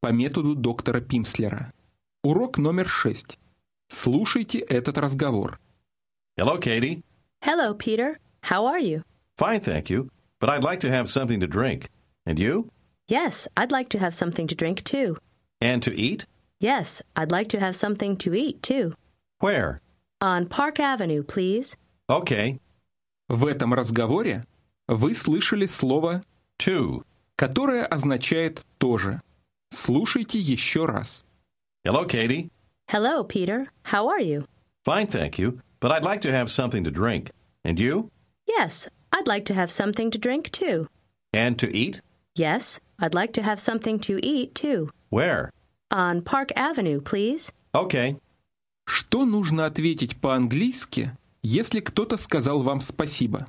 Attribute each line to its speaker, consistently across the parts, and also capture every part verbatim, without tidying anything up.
Speaker 1: по методу доктора Пимслера. Урок номер шесть. Слушайте этот разговор.
Speaker 2: Hello, Katie.
Speaker 3: Hello, Peter. How are you?
Speaker 2: Fine, thank you. But I'd like to have something to drink. And you?
Speaker 3: Yes, I'd like to have something to drink, too.
Speaker 2: And to eat?
Speaker 3: Yes, I'd like to have something to eat, too.
Speaker 2: Where?
Speaker 3: On Park Avenue, please.
Speaker 2: Okay.
Speaker 1: В этом разговоре вы слышали слово
Speaker 2: To.
Speaker 1: которое означает «тоже». Слушайте еще раз.
Speaker 2: Hello, Katie.
Speaker 3: Hello, Peter. How are you?
Speaker 2: Fine, thank you. But I'd like to have something to drink. And you?
Speaker 3: Yes, I'd like to have something to drink, too.
Speaker 2: And to eat?
Speaker 3: Yes, I'd like to have something to eat, too.
Speaker 2: Where?
Speaker 3: On Park Avenue, please.
Speaker 2: Okay.
Speaker 1: Что нужно ответить по-английски, если кто-то сказал вам спасибо?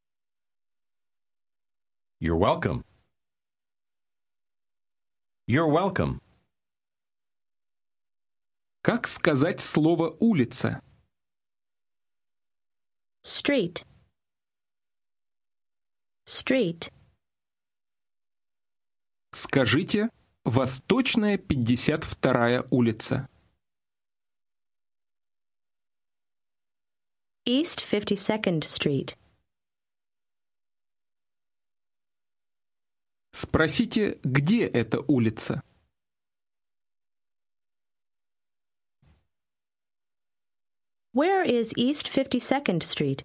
Speaker 2: You're welcome. You're welcome.
Speaker 1: Как сказать слово «улица»?
Speaker 3: Street. Street.
Speaker 1: Скажите «Восточная пятьдесят вторая улица».
Speaker 3: East fifty-second Street.
Speaker 1: Спросите, где эта улица?
Speaker 3: Where is East fifty-second Street?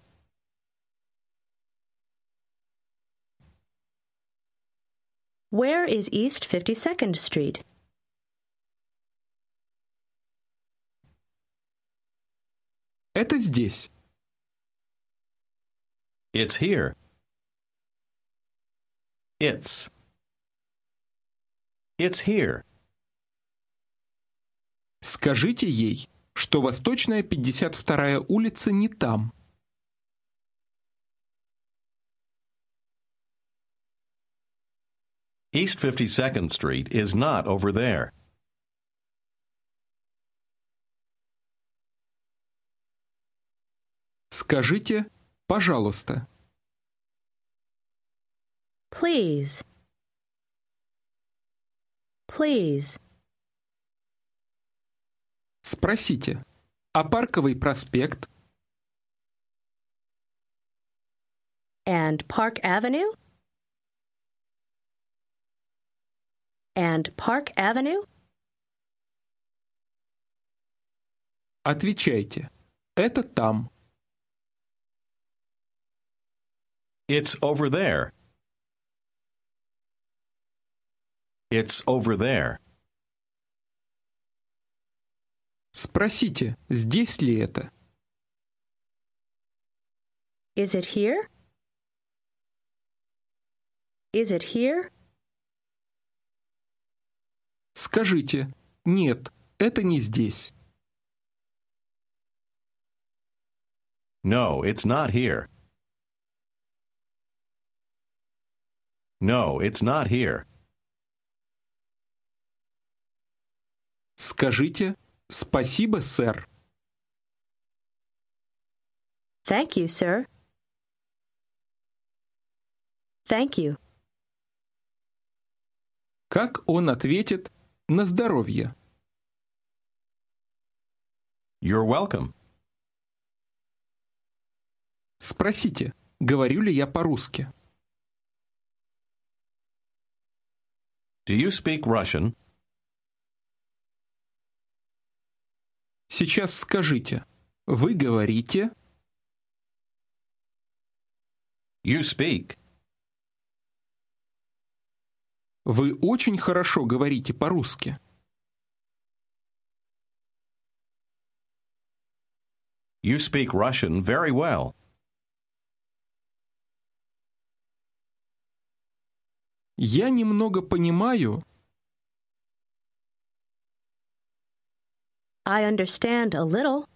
Speaker 3: Where is East fifty-second Street?
Speaker 1: Это здесь.
Speaker 2: It's here. It's. It's here.
Speaker 1: Скажите ей, что Восточная пятьдесят вторая улица не там.
Speaker 2: East fifty-second Street is not over there.
Speaker 1: Скажите «пожалуйста».
Speaker 3: Please. Please.
Speaker 1: Спросите, а Парковый проспект?
Speaker 3: And Park Avenue? And Park Avenue?
Speaker 1: Отвечайте, это там.
Speaker 2: It's over there. It's over there.
Speaker 1: Спросите, здесь ли это?
Speaker 3: Is it here? Is it here?
Speaker 1: Скажите, нет, это не здесь.
Speaker 2: No, it's not here. No, it's not here.
Speaker 1: Скажите, спасибо, сэр.
Speaker 3: Thank you, sir. Thank you.
Speaker 1: Как он ответит на здоровье?
Speaker 2: You're welcome.
Speaker 1: Спросите, говорю ли я по-русски?
Speaker 2: Do you speak Russian?
Speaker 1: Сейчас скажите, вы говорите?
Speaker 2: You speak.
Speaker 1: Вы очень хорошо говорите по-русски.
Speaker 2: You speak Russian very well.
Speaker 1: Я немного понимаю.
Speaker 3: I understand a little.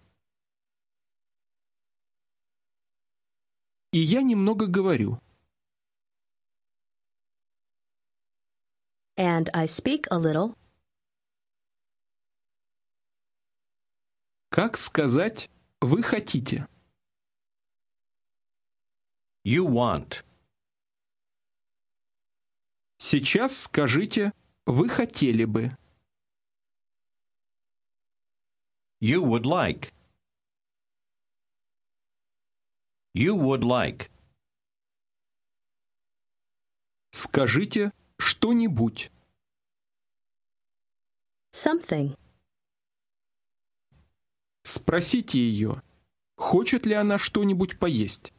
Speaker 1: И я немного говорю.
Speaker 3: And I speak a little.
Speaker 1: Как сказать «вы хотите»?
Speaker 2: You want.
Speaker 1: Сейчас скажите «вы хотели бы».
Speaker 2: You would like. You would like.
Speaker 1: Скажите что-нибудь.
Speaker 3: Something.
Speaker 1: Спросите ее, хочет ли она что-нибудь поесть.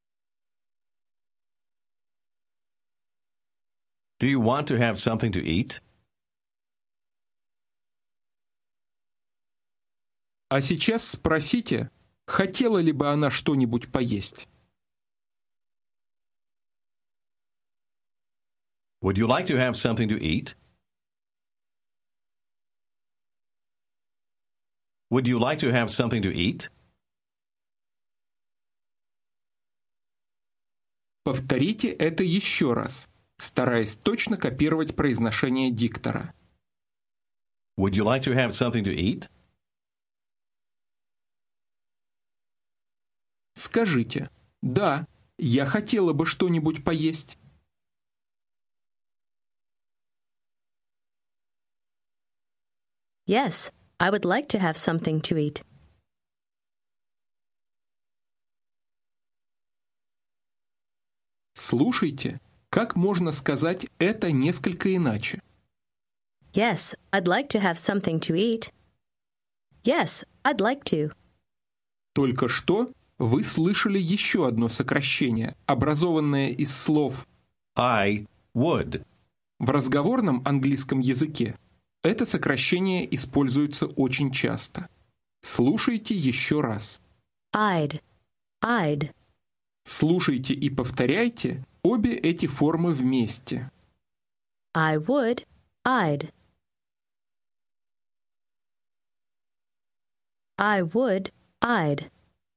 Speaker 2: Do you want to have something to eat?
Speaker 1: А сейчас спросите, хотела ли бы она что-нибудь поесть.
Speaker 2: Would you like to have something to eat? Would you like to have something to eat?
Speaker 1: Повторите это еще раз, стараясь точно копировать произношение диктора.
Speaker 2: Would you like to have something to eat?
Speaker 1: Скажите, да, я хотела бы что-нибудь поесть.
Speaker 3: Yes, I would like to have something to eat.
Speaker 1: Слушайте, как можно сказать это несколько иначе?
Speaker 3: Yes, I'd like to have something to eat. Yes, I'd like to.
Speaker 1: Только что вы слышали еще одно сокращение, образованное из слов
Speaker 2: I would.
Speaker 1: в разговорном английском языке. Это сокращение используется очень часто. Слушайте еще раз.
Speaker 3: I'd. I'd.
Speaker 1: Слушайте и повторяйте обе эти формы вместе.
Speaker 3: I would. I'd. I would. I'd.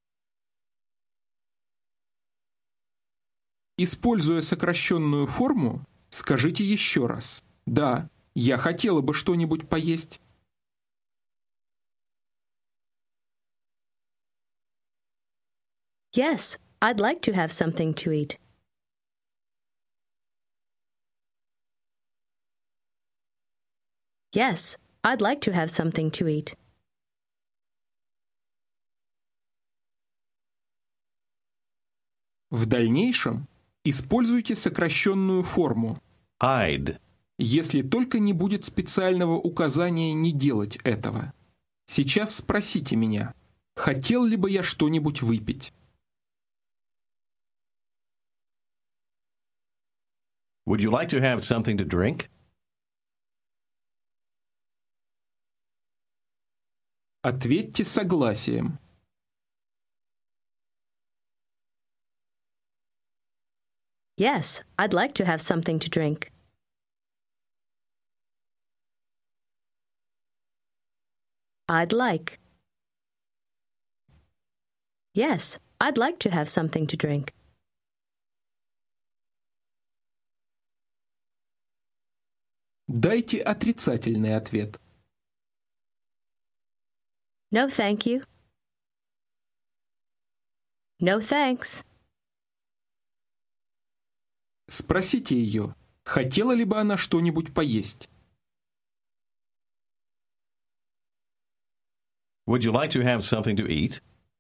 Speaker 1: Используя сокращенную форму, скажите еще раз. Да, я хотела бы что-нибудь поесть.
Speaker 3: Yes, I'd like to have something to eat. Yes, I'd like to have something to eat.
Speaker 1: В дальнейшем используйте сокращенную форму,
Speaker 2: I'd.
Speaker 1: если только не будет специального указания не делать этого. Сейчас спросите меня, хотел ли бы я что-нибудь выпить?
Speaker 2: Would you like to have something to drink?
Speaker 1: Ответьте согласием.
Speaker 3: Yes, I'd like to have something to drink. I'd like. Yes, I'd like to have something to drink.
Speaker 1: Дайте отрицательный ответ.
Speaker 3: No, thank you. No, thanks.
Speaker 1: Спросите ее, хотела ли бы она что-нибудь поесть.
Speaker 2: Would you like to have something to eat?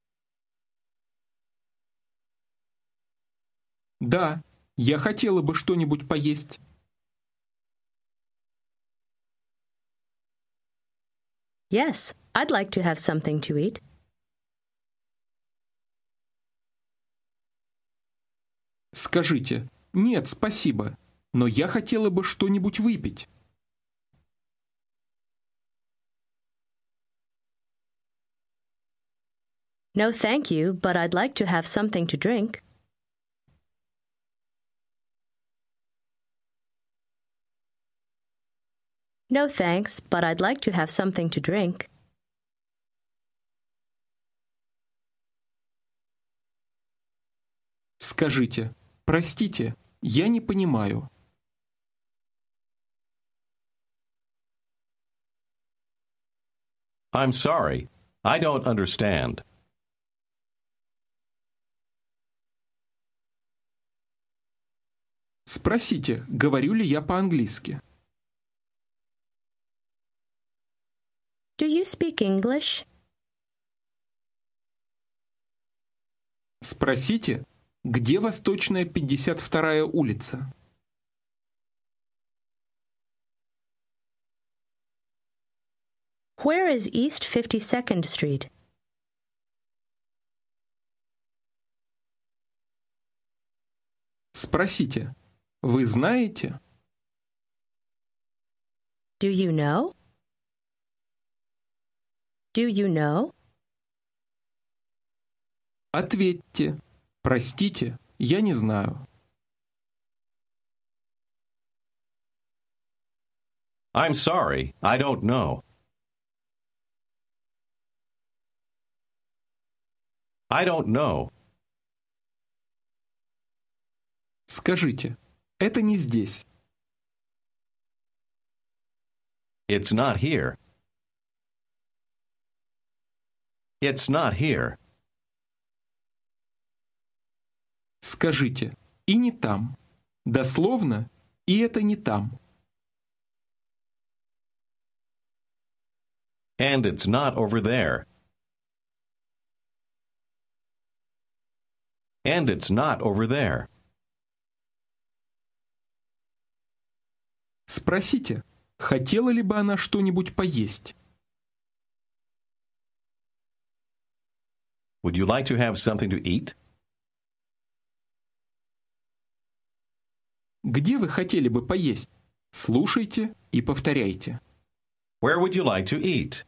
Speaker 1: Да, я хотела бы что-нибудь поесть.
Speaker 3: Yes, I'd like to have something to eat.
Speaker 1: Скажите, нет, спасибо, но я хотела бы что-нибудь выпить.
Speaker 3: No, thank you, but I'd like to have something to drink. No, thanks, but I'd like to have something to drink.
Speaker 1: Скажите, простите, я не понимаю.
Speaker 2: I'm sorry. I don't understand.
Speaker 1: Спросите, говорю ли я по-английски.
Speaker 3: Do you speak English?
Speaker 1: Спросите, где Восточная пятьдесят вторая улица?
Speaker 3: Where is East fifty-second Street?
Speaker 1: Спросите, вы знаете?
Speaker 3: Do you know? Do you know?
Speaker 1: Ответьте, простите, я не знаю.
Speaker 2: I'm sorry, I don't know. I don't know.
Speaker 1: Скажите, это не здесь.
Speaker 2: It's not here. It's not here.
Speaker 1: Скажите, и не там. Дословно, и это не там.
Speaker 2: And it's not over there. And it's not over there.
Speaker 1: Спросите, хотела ли бы она что-нибудь поесть?
Speaker 2: Would you like to have something to eat?
Speaker 1: Где вы хотели бы поесть? Слушайте и повторяйте.
Speaker 2: Where would you like to eat?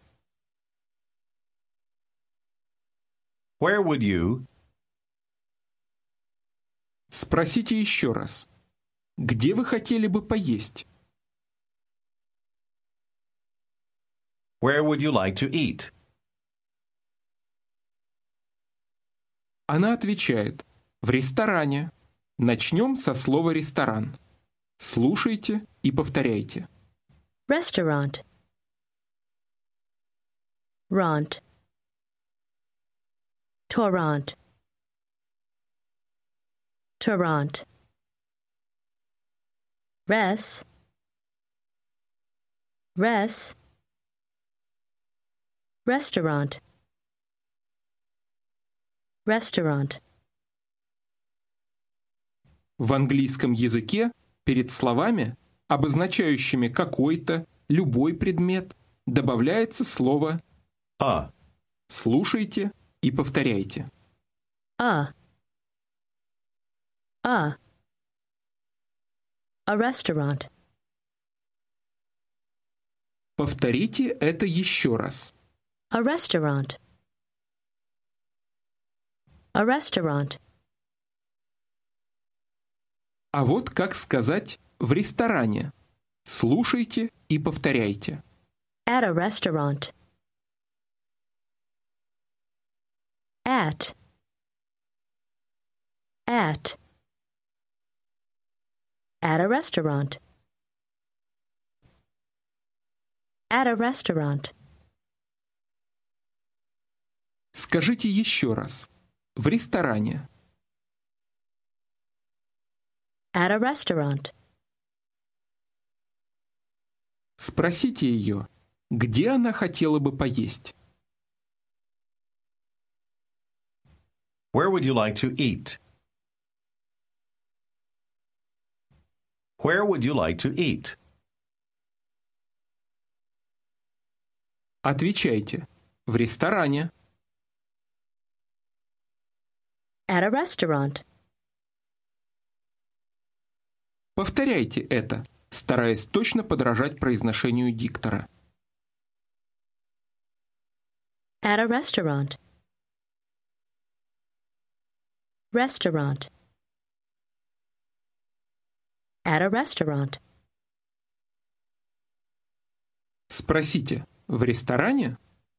Speaker 2: Where would you?
Speaker 1: Спросите еще раз. Где вы хотели бы поесть?
Speaker 2: Where would you like to eat?
Speaker 1: Она отвечает. В ресторане. Начнем со слова «ресторан». Слушайте и повторяйте.
Speaker 3: Restaurant. Ront. Torrent. Torrent. Res. Res. Restaurant. Restaurant.
Speaker 1: В английском языке перед словами, обозначающими какой-то, любой предмет, добавляется слово
Speaker 2: А.
Speaker 1: Слушайте и повторяйте.
Speaker 3: A. A. A restaurant.
Speaker 1: Повторите это еще раз.
Speaker 3: A restaurant. A restaurant.
Speaker 1: А вот как сказать «в ресторане». Слушайте и повторяйте.
Speaker 3: At a restaurant. At. At. At a restaurant. At a restaurant.
Speaker 1: Скажите еще раз. В ресторане.
Speaker 3: At a restaurant.
Speaker 1: Спросите ее, где она хотела бы поесть.
Speaker 2: Where would you like to eat? Where would you like to eat?
Speaker 1: Отвечайте. В ресторане.
Speaker 3: At a restaurant.
Speaker 1: Повторяйте это, стараясь точно подражать произношению диктора.
Speaker 3: At a restaurant. Restaurant. At a restaurant.
Speaker 1: Спросите, в ресторане?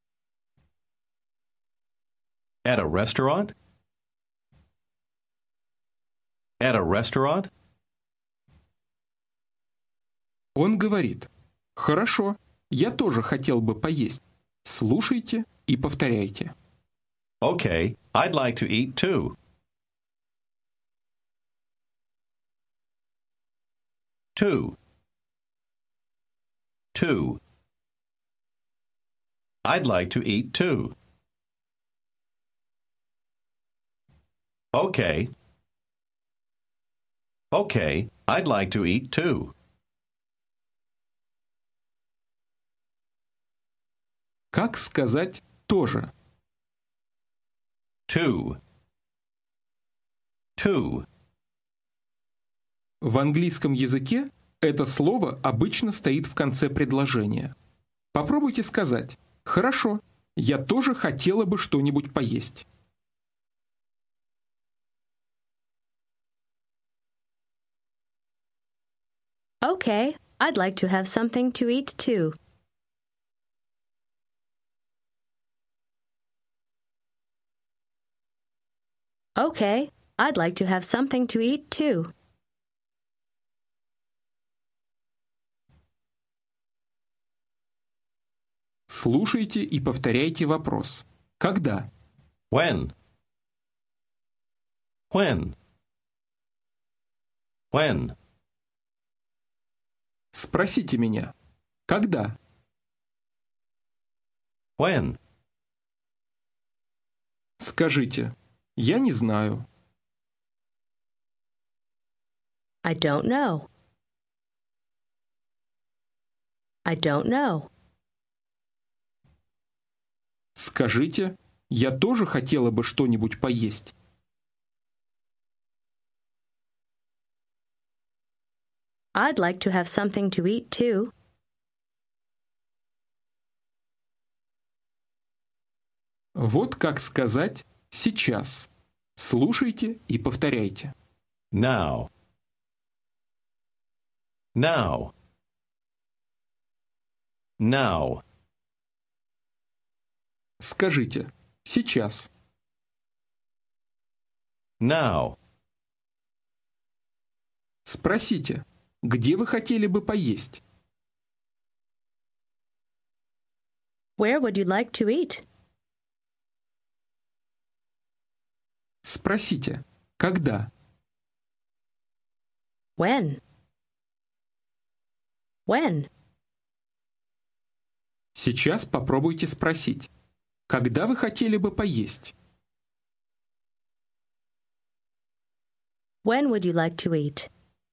Speaker 2: At a restaurant? At a restaurant?
Speaker 1: Он говорит, хорошо, я тоже хотел бы поесть. Слушайте и повторяйте.
Speaker 2: Okay, I'd like to eat too. Two. Two. I'd like to eat too. Okay. Okay, I'd like to eat too.
Speaker 1: Как сказать «тоже»?
Speaker 2: Two. Two.
Speaker 1: В английском языке это слово обычно стоит в конце предложения. Попробуйте сказать «Хорошо, я тоже хотела бы что-нибудь поесть».
Speaker 3: Okay, I'd like to have something to eat too. Okay, I'd like to have something to eat too.
Speaker 1: Слушайте и повторяйте вопрос. Когда?
Speaker 2: When? When? When?
Speaker 1: Спросите меня. Когда?
Speaker 2: When?
Speaker 1: Скажите. Я не знаю.
Speaker 3: I don't know. I don't know.
Speaker 1: Скажите. Я тоже хотела бы что-нибудь поесть.
Speaker 3: I'd like to have something to eat too.
Speaker 1: Вот как сказать «сейчас». Слушайте и повторяйте.
Speaker 2: Now. Now. Now.
Speaker 1: Скажите «сейчас».
Speaker 2: Now.
Speaker 1: Спросите, где вы хотели бы поесть?
Speaker 3: Where would you like to eat?
Speaker 1: Спросите, когда?
Speaker 3: When? When?
Speaker 1: Сейчас попробуйте спросить, когда вы хотели бы поесть?
Speaker 3: When would you like to eat?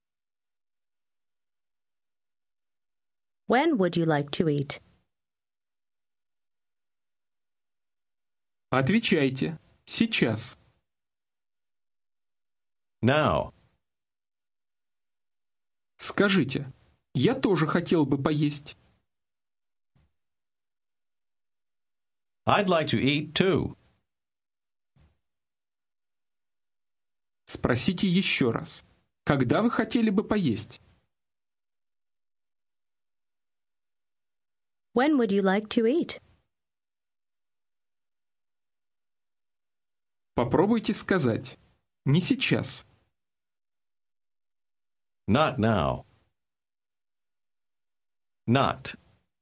Speaker 3: When would you like to eat?
Speaker 1: Отвечайте, сейчас.
Speaker 2: Now.
Speaker 1: Скажите, я тоже хотел бы поесть.
Speaker 2: I'd like to eat too.
Speaker 1: Спросите еще раз, когда вы хотели бы поесть?
Speaker 3: When would you like to eat?
Speaker 1: Попробуйте сказать, не сейчас.
Speaker 2: Not now. Not.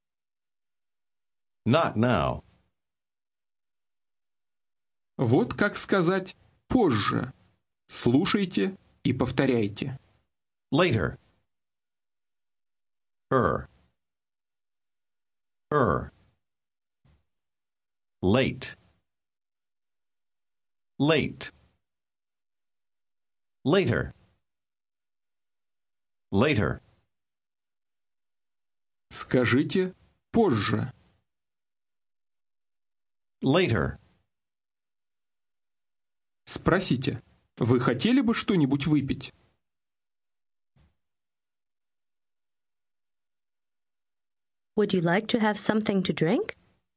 Speaker 2: Not now.
Speaker 1: Вот как сказать позже. Слушайте и повторяйте.
Speaker 2: Later. Er. Er. Late. Late. Later. Later.
Speaker 1: Скажите позже.
Speaker 2: Later.
Speaker 1: Спросите, вы хотели бы что-нибудь выпить?
Speaker 3: Would you like to have something to drink?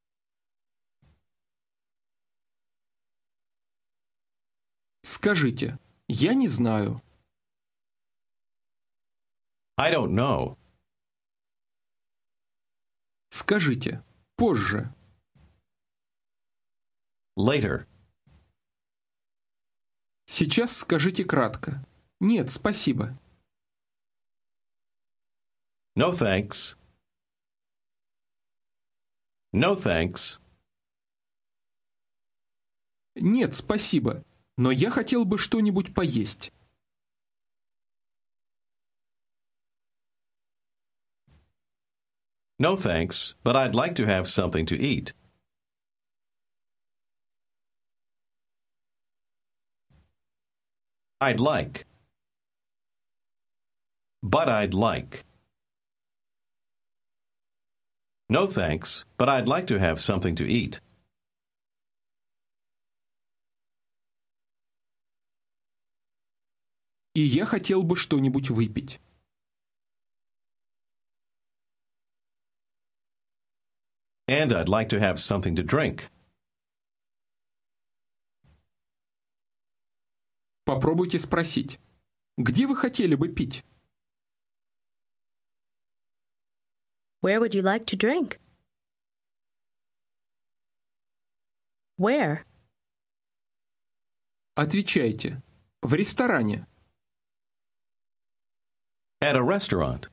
Speaker 1: Скажите, я не знаю.
Speaker 2: I don't know.
Speaker 1: Скажите, позже.
Speaker 2: Later.
Speaker 1: Сейчас скажите кратко. Нет, спасибо.
Speaker 2: No thanks. No thanks.
Speaker 1: Нет, спасибо. Но я хотел бы что-нибудь поесть.
Speaker 2: No thanks, but I'd like to have something to eat. I'd like. But I'd like. No thanks, but I'd like to have something to eat.
Speaker 1: И я хотел бы что-нибудь выпить.
Speaker 2: And I'd like to have something to drink.
Speaker 1: Попробуйте спросить. Где вы хотели бы пить?
Speaker 3: Where would you like to drink? Where?
Speaker 1: Отвечайте. В ресторане.
Speaker 2: At a restaurant.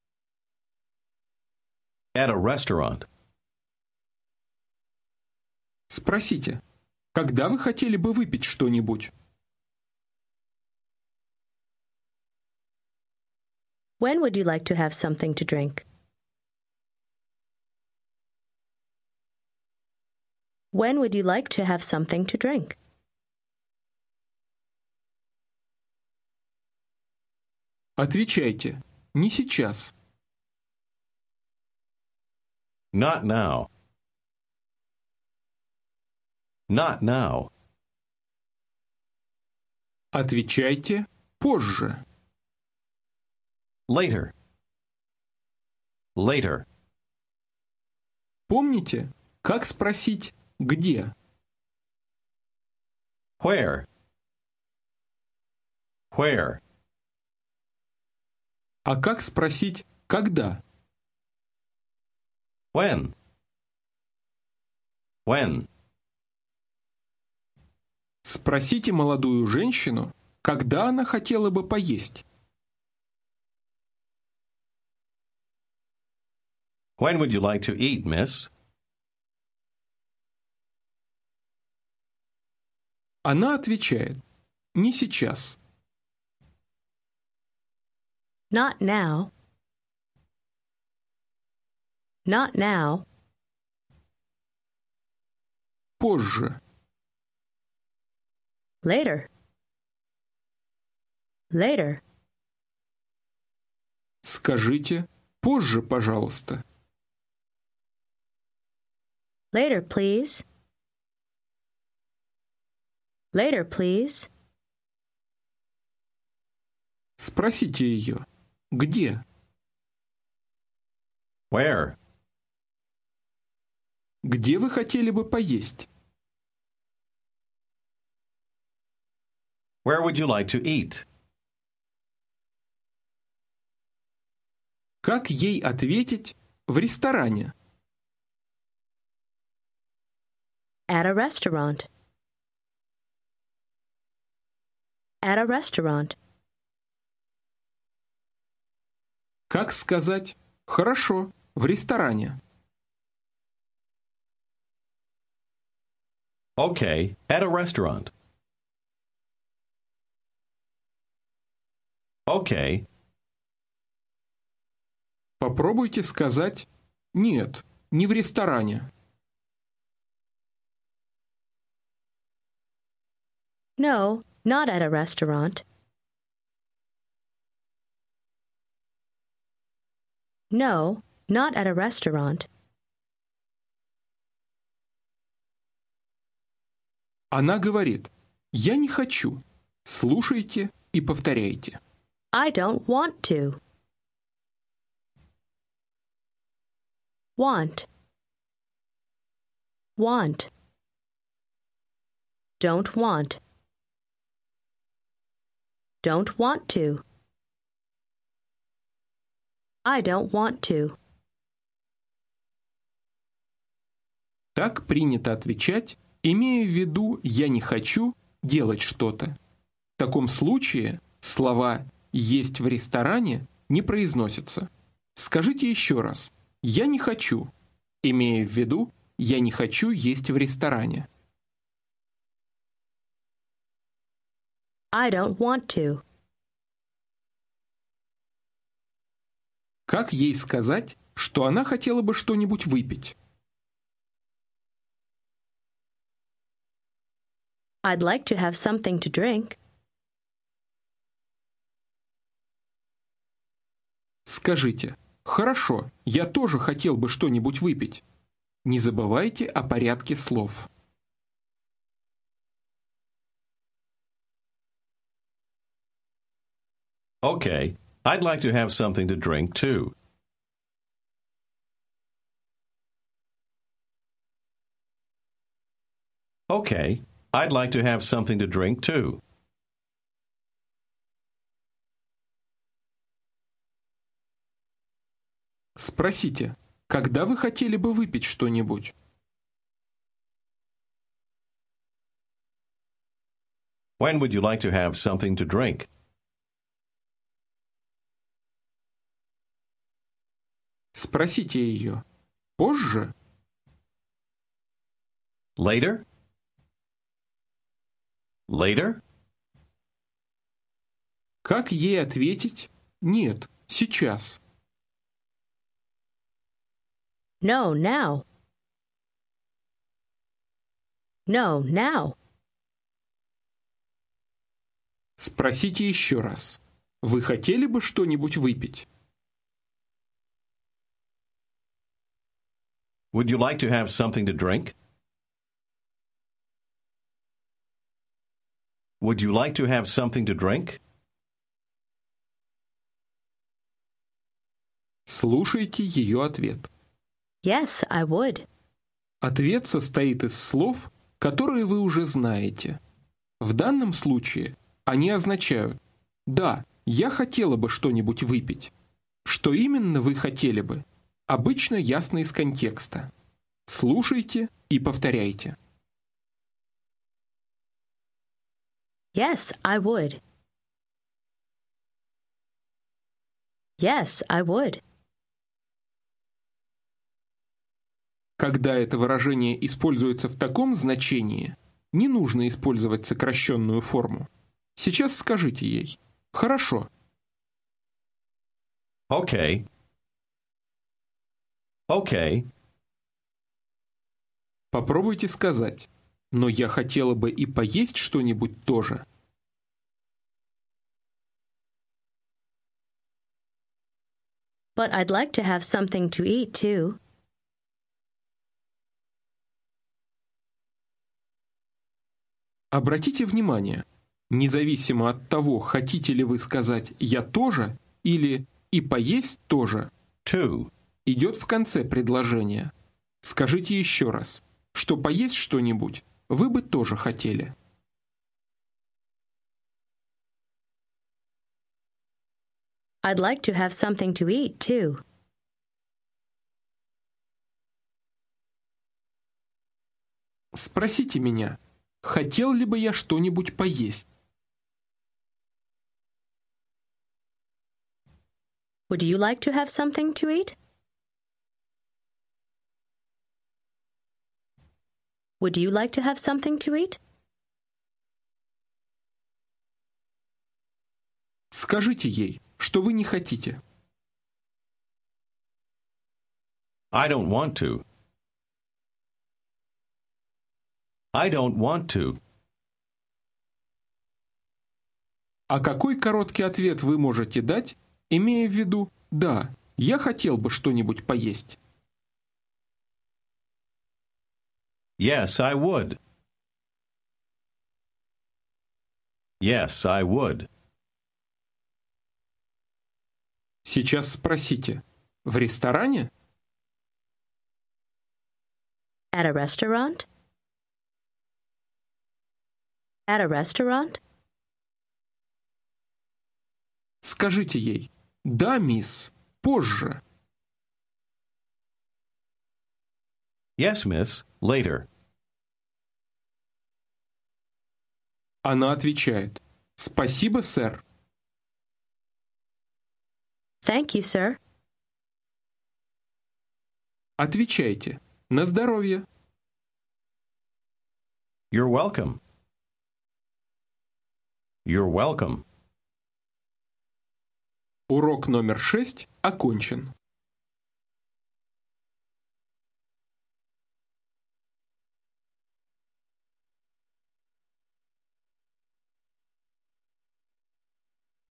Speaker 2: At a restaurant.
Speaker 1: Спросите. Когда вы хотели бы выпить что-нибудь?
Speaker 3: When would you like to have something to drink? When would you like to have something to drink?
Speaker 1: Отвечайте. Не сейчас.
Speaker 2: Not now. Not now.
Speaker 1: Отвечайте позже.
Speaker 2: Later. Later.
Speaker 1: Помните, как спросить «где»?
Speaker 2: Where? Where?
Speaker 1: А как спросить «когда»?
Speaker 2: When? When?
Speaker 1: Спросите молодую женщину, когда она хотела бы поесть.
Speaker 2: When would you like to eat, miss?
Speaker 1: Она отвечает «не сейчас».
Speaker 3: Not now. Not now.
Speaker 1: Позже.
Speaker 3: Later. Later.
Speaker 1: Скажите «позже, пожалуйста».
Speaker 3: Later, please. Later, please.
Speaker 1: Спросите ее «где?».
Speaker 2: Where?
Speaker 1: Где вы хотели бы поесть?
Speaker 2: Where would you like to eat?
Speaker 1: Как ей ответить в ресторане?
Speaker 3: At a restaurant. At a restaurant.
Speaker 1: Как сказать «хорошо, в ресторане»?
Speaker 2: Okay, at a restaurant. Okay.
Speaker 1: Попробуйте сказать «нет, не в ресторане».
Speaker 3: No, not at a restaurant. No, not at a restaurant.
Speaker 1: Она говорит «я не хочу». Слушайте и повторяйте.
Speaker 3: I don't want to. Want. Want. Don't want. Don't want to. I don't want to.
Speaker 1: Так принято отвечать, имея в виду «я не хочу» делать что-то. В таком случае слова «есть в ресторане» не произносятся. Скажите еще раз «я не хочу», имея в виду «я не хочу есть в ресторане».
Speaker 3: I don't want to.
Speaker 1: Как ей сказать, что она хотела бы что-нибудь выпить?
Speaker 3: I'd like to have something to drink.
Speaker 1: Скажите: «Хорошо, я тоже хотел бы что-нибудь выпить». Не забывайте о порядке слов.
Speaker 2: Okay, I'd like to have something to drink too. Okay, I'd like to have something to drink too.
Speaker 1: Спросите: «Когда вы хотели бы выпить что-нибудь?»
Speaker 2: When would you like to have something to drink?
Speaker 1: Спросите ее: «Позже?»
Speaker 2: Later? Later?
Speaker 1: Как ей ответить: «Нет, сейчас»?
Speaker 3: No, now. No, now.
Speaker 1: Спросите еще раз: «Вы хотели бы что-нибудь выпить?»
Speaker 2: Would you like to have something to drink? Would you like to have something to drink?
Speaker 1: Слушайте ее ответ.
Speaker 3: Yes, I would.
Speaker 1: Ответ состоит из слов, которые вы уже знаете. В данном случае они означают: «Да, я хотела бы что-нибудь выпить». Что именно вы хотели бы? Обычно ясно из контекста. Слушайте и повторяйте.
Speaker 3: Yes, I would. Yes, I would.
Speaker 1: Когда это выражение используется в таком значении, не нужно использовать сокращенную форму. Сейчас скажите ей: «Хорошо».
Speaker 2: Okay. Okay.
Speaker 1: Попробуйте сказать: «Но я хотела бы и поесть что-нибудь тоже».
Speaker 3: But I'd like to have something to eat too.
Speaker 1: Обратите внимание, независимо от того, хотите ли вы сказать «я тоже» или «и поесть тоже»,
Speaker 2: Two.
Speaker 1: идет в конце предложения. Скажите еще раз, что поесть что-нибудь вы бы тоже хотели.
Speaker 3: I'd like to have something to eat too.
Speaker 1: Спросите меня, хотел ли бы я что-нибудь поесть?
Speaker 3: Would you like to have something to eat? Would you like to have something to eat?
Speaker 1: Скажите ей, что вы не хотите.
Speaker 2: I don't want to. I don't want to.
Speaker 1: А какой короткий ответ вы можете дать, имея в виду «да, я хотел бы что-нибудь поесть»?
Speaker 2: Yes, I would. Yes, I would.
Speaker 1: Сейчас спросите: «В ресторане?»
Speaker 3: At a restaurant? At a restaurant?
Speaker 1: Скажите ей: «Да, мисс, позже».
Speaker 2: Yes, miss. Later.
Speaker 1: Она отвечает: «Спасибо, сэр».
Speaker 3: Thank you, sir.
Speaker 1: Отвечайте: «На здоровье».
Speaker 2: You're welcome. You're welcome.
Speaker 1: Урок номер шесть окончен.